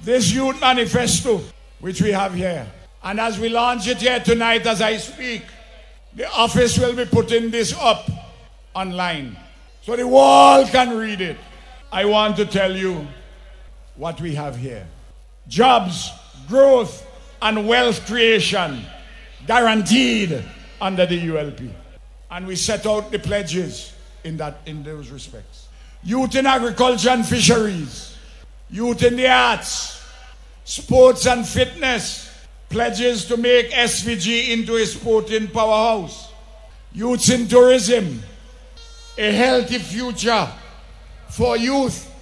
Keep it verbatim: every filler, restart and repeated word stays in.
this youth manifesto, which we have here. And as we launch it here tonight as I speak, the office will be putting this up online so the world can read it. I want to tell you what we have here. Jobs, growth, and wealth creation guaranteed under the U L P. And we set out the pledges in that in those respects. Youth in agriculture and fisheries, youth in the arts, sports and fitness, pledges to make S V G into a sporting powerhouse. Youth in tourism, a healthy future for youth